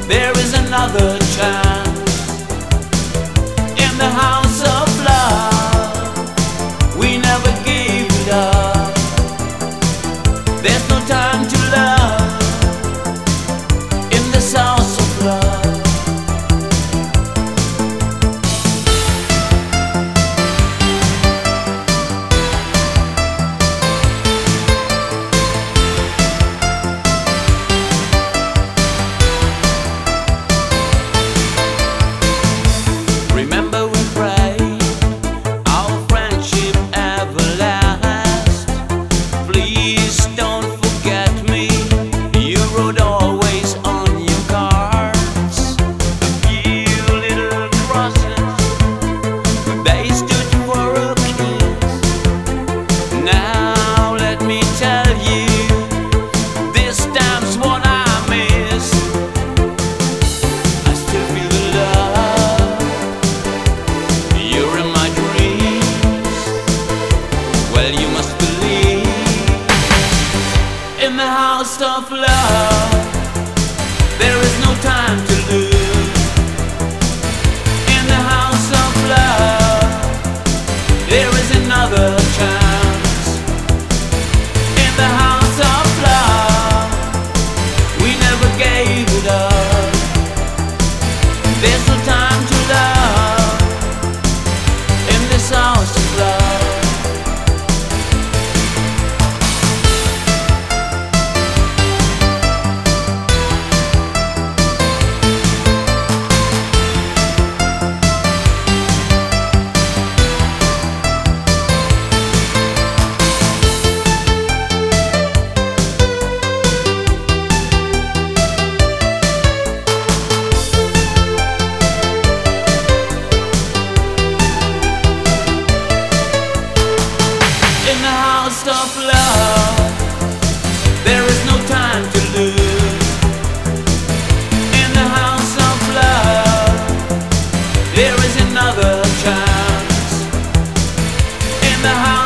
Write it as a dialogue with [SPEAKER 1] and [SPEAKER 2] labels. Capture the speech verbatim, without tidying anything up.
[SPEAKER 1] there is another chance. In the house of love, we never gave it up. There's no time to love in this house of love. Remember we prayed our friendship everlast. Please don't forget me. You wrote always on your cards a few little crosses. They stood for a kiss. Now let me tell you, this time's what I miss. I still feel the love. You're in my dreams. Well, you must believe, in the house of love, there is no time to lose. In the house of love, there is another chance. In the house of love, we never gave it up. There's no time to love in this house of love. In the house of love, there is no time to lose. In the house of love, there is another chance. In the house